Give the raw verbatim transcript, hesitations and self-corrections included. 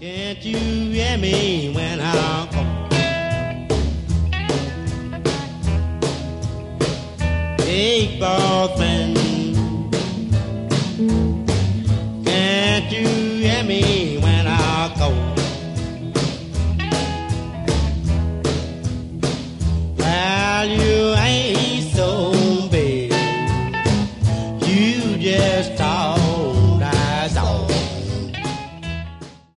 Can't you hear me when I call? Hey, boyfriend, can't you hear me?